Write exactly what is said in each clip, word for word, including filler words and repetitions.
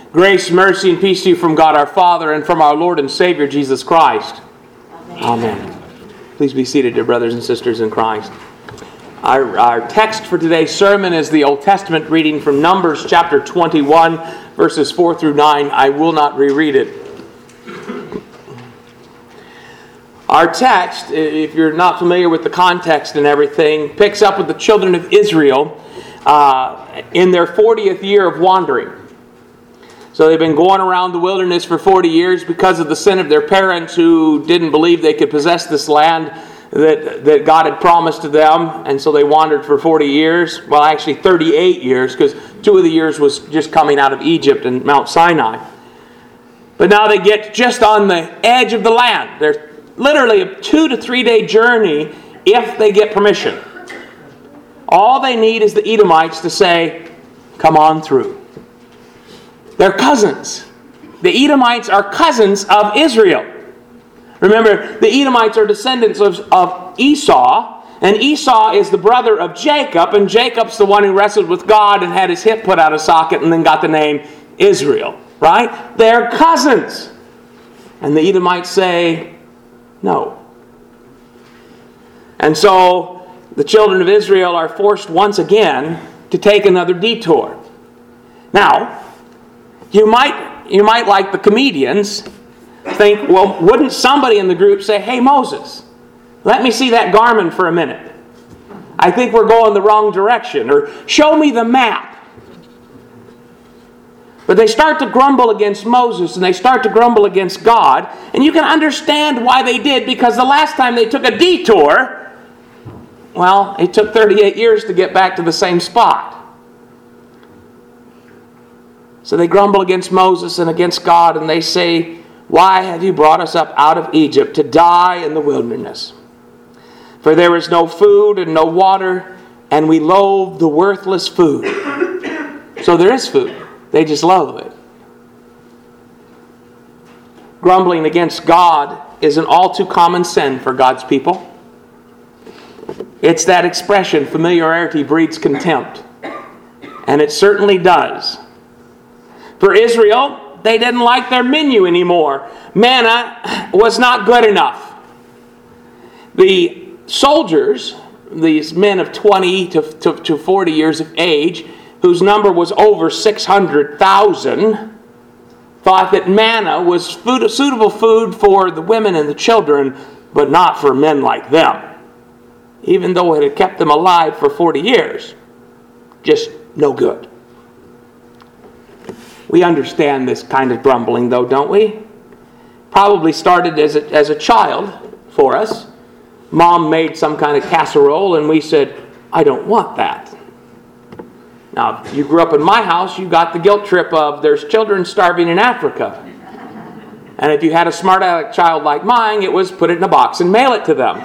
Grace, mercy, and peace to you from God our Father and from our Lord and Savior Jesus Christ. Amen. Amen. Please be seated, dear brothers and sisters in Christ. Our, our text for today's sermon is the Old Testament reading from Numbers chapter twenty-one, verses four through nine. I will not reread it. Our text, if you're not familiar with the context and everything, picks up with the children of Israel uh, in their fortieth year of wandering. So they've been going around the wilderness for forty years because of the sin of their parents who didn't believe they could possess this land that, that God had promised to them. And so they wandered for forty years. Well, actually thirty-eight years, because two of the years was just coming out of Egypt and Mount Sinai. But now they get just on the edge of the land. They're literally a two to three day journey if they get permission. All they need is the Edomites to say, "Come on through." They're cousins. The Edomites are cousins of Israel. Remember, the Edomites are descendants of, of Esau, and Esau is the brother of Jacob, and Jacob's the one who wrestled with God and had his hip put out of socket and then got the name Israel. Right? They're cousins. And the Edomites say, no. And so the children of Israel are forced once again to take another detour. Now, You might, you might, like the comedians, think, well, wouldn't somebody in the group say, "Hey, Moses, let me see that garment for a minute. I think we're going the wrong direction," or "show me the map." But they start to grumble against Moses, and they start to grumble against God, and you can understand why they did, because the last time they took a detour, well, it took thirty-eight years to get back to the same spot. So they grumble against Moses and against God, and they say, "Why have you brought us up out of Egypt to die in the wilderness? For there is no food and no water, and we loathe the worthless food." So there is food. They just loathe it. Grumbling against God is an all too common sin for God's people. It's that expression, familiarity breeds contempt. And it certainly does. For Israel, they didn't like their menu anymore. Manna was not good enough. The soldiers, these men of twenty to, to, to forty years of age, whose number was over six hundred thousand, thought that manna was food, suitable food for the women and the children, but not for men like them. Even though it had kept them alive for forty years. Just no good. We understand this kind of grumbling, though, don't we? Probably started as a, as a child for us. Mom made some kind of casserole, and we said, "I don't want that." Now, if you grew up in my house, you got the guilt trip of there's children starving in Africa. And if you had a smart aleck child like mine, it was put it in a box and mail it to them.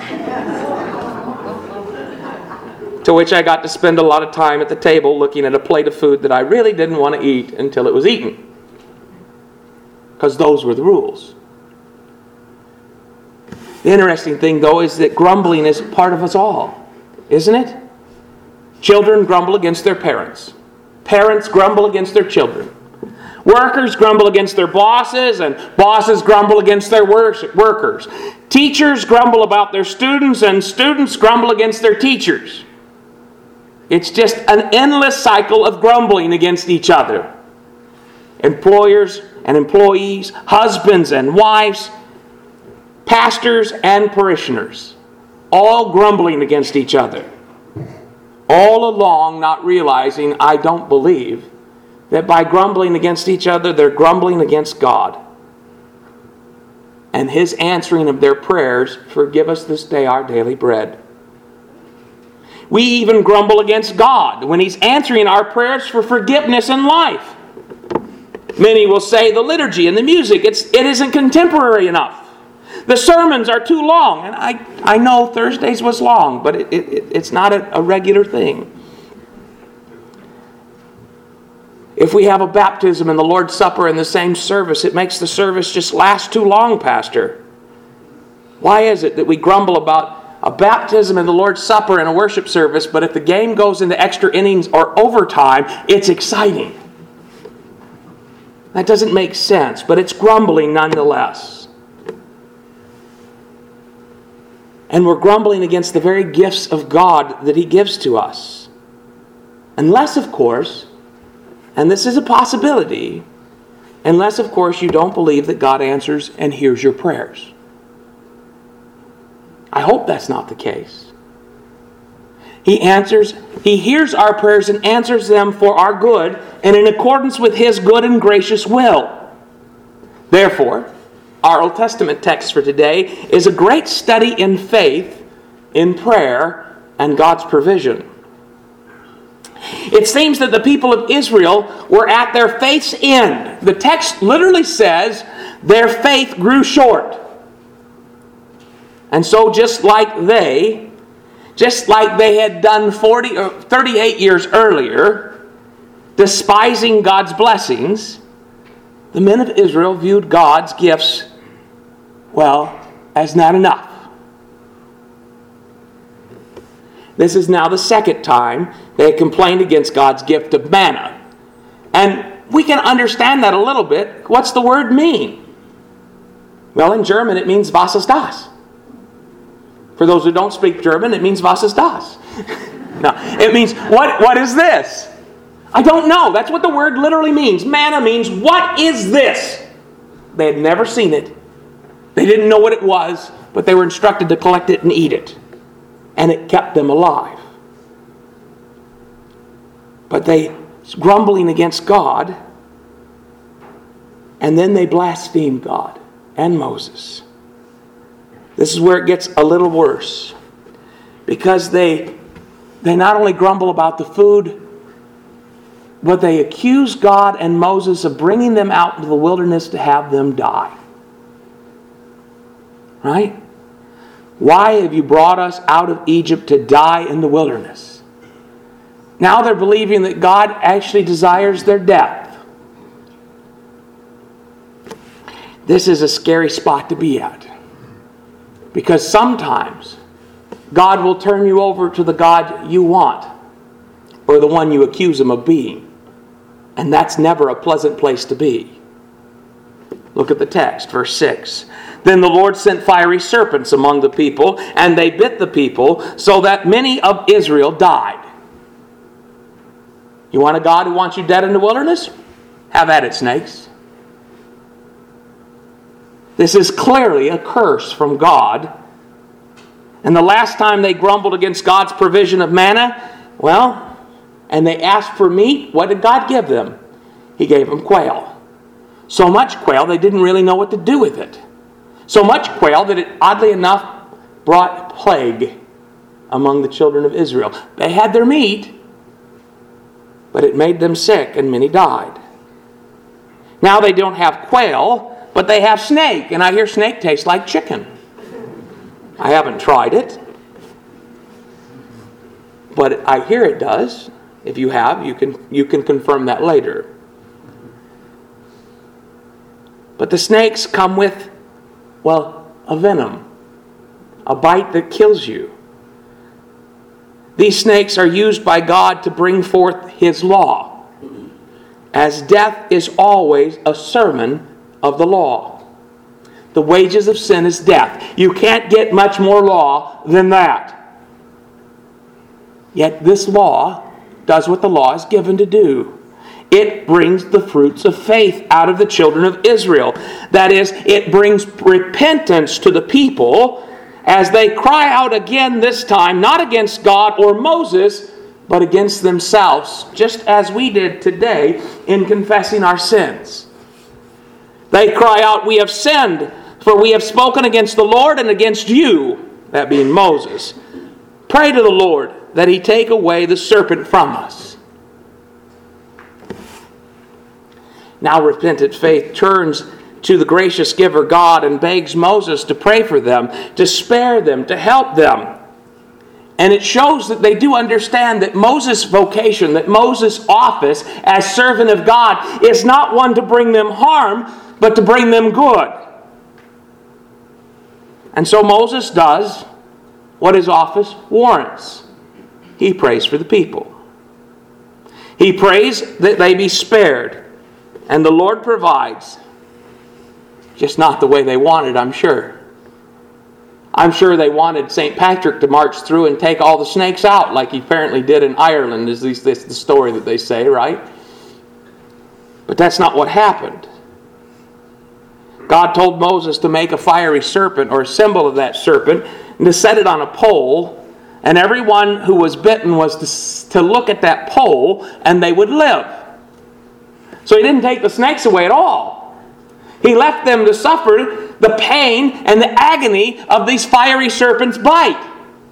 To which I got to spend a lot of time at the table looking at a plate of food that I really didn't want to eat until it was eaten. Because those were the rules. The interesting thing, though, is that grumbling is part of us all. Isn't it? Children grumble against their parents. Parents grumble against their children. Workers grumble against their bosses, and bosses grumble against their workers. Teachers grumble about their students, and students grumble against their teachers. It's just an endless cycle of grumbling against each other. Employers and employees, husbands and wives, pastors and parishioners, all grumbling against each other. All along not realizing, I don't believe, that by grumbling against each other, they're grumbling against God. And His answering of their prayers, "Forgive us this day our daily bread." We even grumble against God when He's answering our prayers for forgiveness and life. Many will say the liturgy and the music, it's, it isn't contemporary enough. The sermons are too long. And I, I know Thursdays was long, but it, it, it's not a, a regular thing. If we have a baptism and the Lord's Supper in the same service, it makes the service just last too long, Pastor. Why is it that we grumble about a baptism and the Lord's Supper and a worship service, but if the game goes into extra innings or overtime, it's exciting? That doesn't make sense, but it's grumbling nonetheless. And we're grumbling against the very gifts of God that He gives to us. Unless, of course, and this is a possibility, unless, of course, you don't believe that God answers and hears your prayers. I hope that's not the case. He answers, He hears our prayers and answers them for our good and in accordance with His good and gracious will. Therefore, our Old Testament text for today is a great study in faith, in prayer, and God's provision. It seems that the people of Israel were at their faith's end. The text literally says their faith grew short. And so just like they, just like they had done forty or thirty-eight years earlier, despising God's blessings, the men of Israel viewed God's gifts, well, as not enough. This is now the second time they had complained against God's gift of manna. And we can understand that a little bit. What's the word mean? Well, in German it means was ist das? For those who don't speak German, it means was ist das? No, it means, what, what is this? I don't know. That's what the word literally means. Manna means, what is this? They had never seen it. They didn't know what it was, but they were instructed to collect it and eat it. And it kept them alive. But they grumbling against God, and then they blasphemed God and Moses. This is where it gets a little worse. Because they, they not only grumble about the food, but they accuse God and Moses of bringing them out into the wilderness to have them die. Right? Why have you brought us out of Egypt to die in the wilderness? Now they're believing that God actually desires their death. This is a scary spot to be at. Because sometimes God will turn you over to the God you want, or the one you accuse Him of being. And that's never a pleasant place to be. Look at the text, verse six. Then the Lord sent fiery serpents among the people, and they bit the people, so that many of Israel died. You want a God who wants you dead in the wilderness? Have at it, snakes. This is clearly a curse from God. And the last time they grumbled against God's provision of manna, well, and they asked for meat, what did God give them? He gave them quail. So much quail they didn't really know what to do with it. So much quail that it, oddly enough, brought plague among the children of Israel. They had their meat, but it made them sick, and many died. Now they don't have quail, but they have snake, and I hear snake tastes like chicken. I haven't tried it, but I hear it does. If you have, you can you can confirm that later. But the snakes come with, well, a venom, a bite that kills you. These snakes are used by God to bring forth His law, as death is always a sermon of the law. The wages of sin is death. You can't get much more law than that. Yet this law does what the law is given to do. It brings the fruits of faith out of the children of Israel. That is, it brings repentance to the people as they cry out again this time, not against God or Moses, but against themselves, just as we did today in confessing our sins. They cry out, "We have sinned, for we have spoken against the Lord and against you," that being Moses. "Pray to the Lord that He take away the serpent from us." Now repentant faith turns to the gracious giver God and begs Moses to pray for them, to spare them, to help them. And it shows that they do understand that Moses' vocation, that Moses' office as servant of God is not one to bring them harm, but to bring them good. And so Moses does what his office warrants. He prays for the people. He prays that they be spared. And the Lord provides. Just not the way they wanted, I'm sure. I'm sure they wanted Saint Patrick to march through and take all the snakes out like he apparently did in Ireland, is this the story that they say, right? But that's not what happened. God told Moses to make a fiery serpent, or a symbol of that serpent, and to set it on a pole, and everyone who was bitten was to, to look at that pole, and they would live. So he didn't take the snakes away at all. He left them to suffer the pain and the agony of these fiery serpents' bite.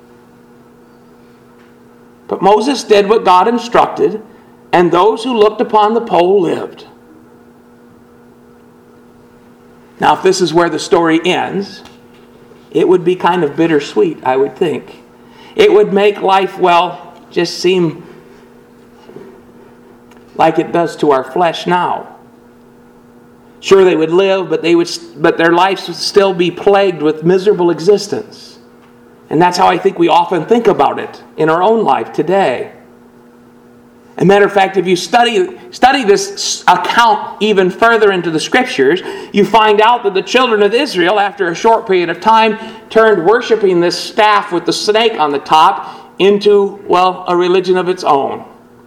But Moses did what God instructed, and those who looked upon the pole lived. Now, if this is where the story ends, it would be kind of bittersweet, I would think. It would make life, well, just seem like it does to our flesh now. Sure, they would live, but they would, but their lives would still be plagued with miserable existence. And that's how I think we often think about it in our own life today. As a matter of fact, if you study, study this account even further into the Scriptures, you find out that the children of Israel, after a short period of time, turned worshiping this staff with the snake on the top into, well, a religion of its own.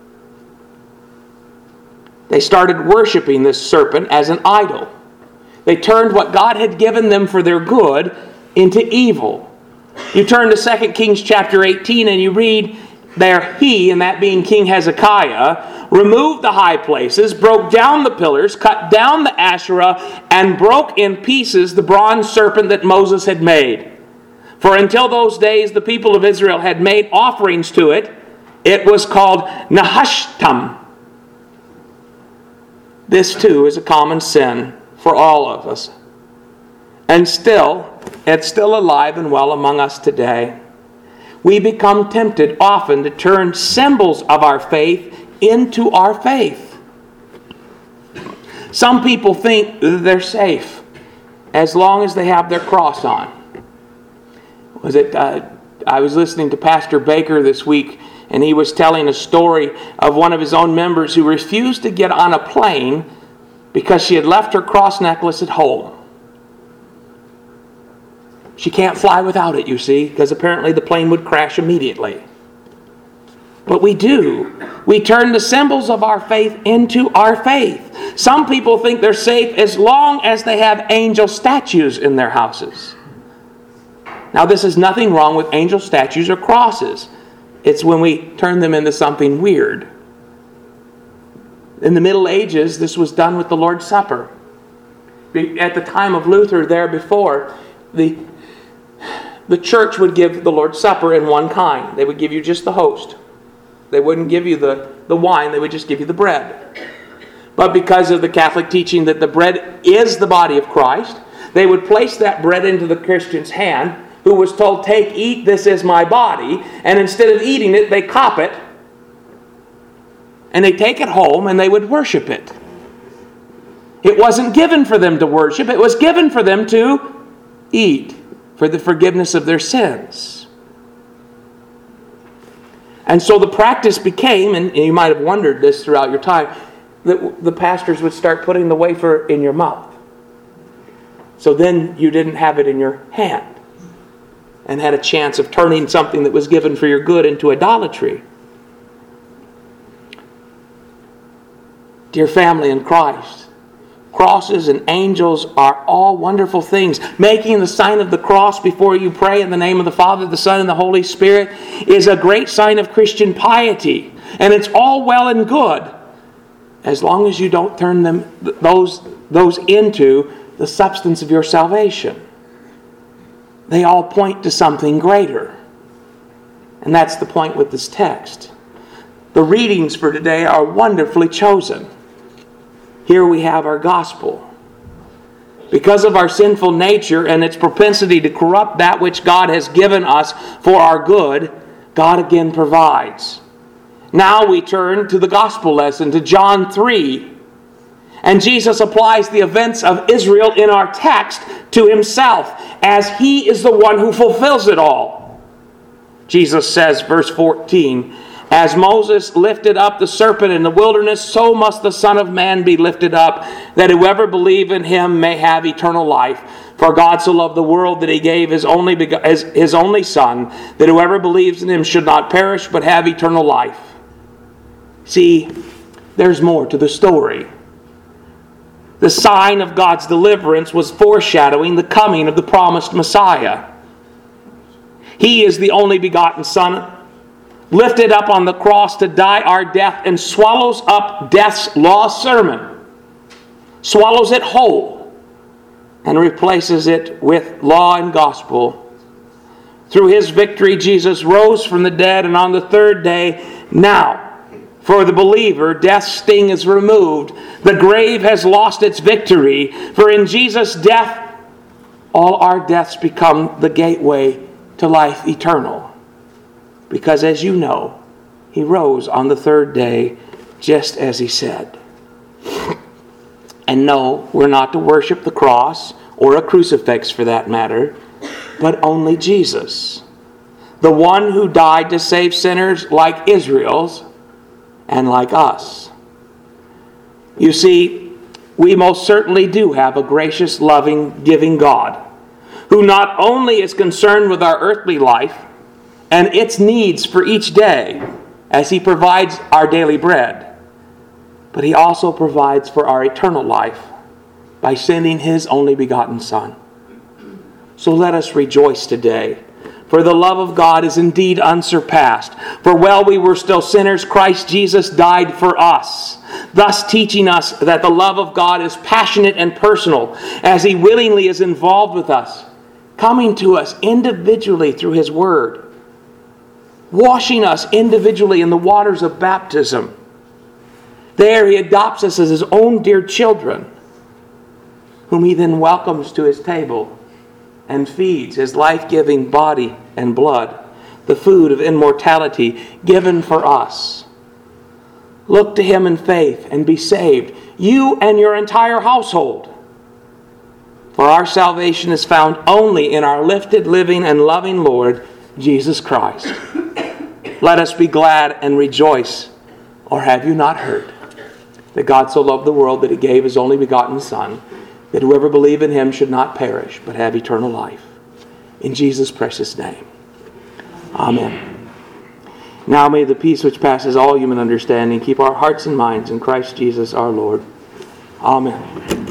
They started worshiping this serpent as an idol. They turned what God had given them for their good into evil. You turn to Second Kings chapter eighteen and you read there, he, and that being King Hezekiah, removed the high places, broke down the pillars, cut down the Asherah, and broke in pieces the bronze serpent that Moses had made. For until those days the people of Israel had made offerings to it. It was called Nehushtan. This too is a common sin for all of us. And still, it's still alive and well among us today. We become tempted often to turn symbols of our faith into our faith. Some people think they're safe as long as they have their cross on. Was it? Uh, I was listening to Pastor Baker this week, and he was telling a story of one of his own members who refused to get on a plane because she had left her cross necklace at home. She can't fly without it, you see, because apparently the plane would crash immediately. But we do. We turn the symbols of our faith into our faith. Some people think they're safe as long as they have angel statues in their houses. Now, this is nothing wrong with angel statues or crosses. It's when we turn them into something weird. In the Middle Ages, this was done with the Lord's Supper. At the time of Luther, there before, the, the church would give the Lord's Supper in one kind. They would give you just the host. They wouldn't give you the, the wine, they would just give you the bread. But because of the Catholic teaching that the bread is the body of Christ, they would place that bread into the Christian's hand, who was told, take, eat, this is my body. And instead of eating it, they cop it. And they take it home and they would worship it. It wasn't given for them to worship. It was given for them to eat for the forgiveness of their sins. And so the practice became, and you might have wondered this throughout your time, that the pastors would start putting the wafer in your mouth. So then you didn't have it in your hand and had a chance of turning something that was given for your good into idolatry. Dear family in Christ, crosses and angels are all wonderful things. Making the sign of the cross before you pray in the name of the Father, the Son, and the Holy Spirit is a great sign of Christian piety. And it's all well and good as long as you don't turn them those, those into the substance of your salvation. They all point to something greater. And that's the point with this text. The readings for today are wonderfully chosen. Here we have our gospel. Because of our sinful nature and its propensity to corrupt that which God has given us for our good, God again provides. Now we turn to the gospel lesson, to John three. And Jesus applies the events of Israel in our text to himself, as he is the one who fulfills it all. Jesus says, verse fourteen, As Moses lifted up the serpent in the wilderness, so must the Son of Man be lifted up, that whoever believes in him may have eternal life. For God so loved the world that he gave his only, his, his only Son, that whoever believes in him should not perish but have eternal life. See, there's more to the story. The sign of God's deliverance was foreshadowing the coming of the promised Messiah. He is the only begotten Son, lifted up on the cross to die our death, and swallows up death's lost sermon, swallows it whole, and replaces it with law and gospel. Through his victory, Jesus rose from the dead, and on the third day, now, for the believer, death's sting is removed. The grave has lost its victory. For in Jesus' death, all our deaths become the gateway to life eternal. Because as you know, he rose on the third day, just as he said. And no, we're not to worship the cross, or a crucifix for that matter, but only Jesus, the one who died to save sinners like Israel's, and like us. You see, we most certainly do have a gracious, loving, giving God, who not only is concerned with our earthly life and its needs for each day, as he provides our daily bread, but he also provides for our eternal life by sending his only begotten Son. So let us rejoice today. For the love of God is indeed unsurpassed. For while we were still sinners, Christ Jesus died for us, thus teaching us that the love of God is passionate and personal, as he willingly is involved with us, coming to us individually through his word, washing us individually in the waters of baptism. There he adopts us as his own dear children, whom he then welcomes to his table and feeds his life-giving body and blood, the food of immortality given for us. Look to him in faith and be saved, you and your entire household. For our salvation is found only in our lifted, living, and loving Lord, Jesus Christ. Let us be glad and rejoice. Or have you not heard that God so loved the world that he gave his only begotten Son, that whoever believes in him should not perish, but have eternal life. In Jesus' precious name. Amen. Now may the peace which passes all human understanding keep our hearts and minds in Christ Jesus our Lord. Amen.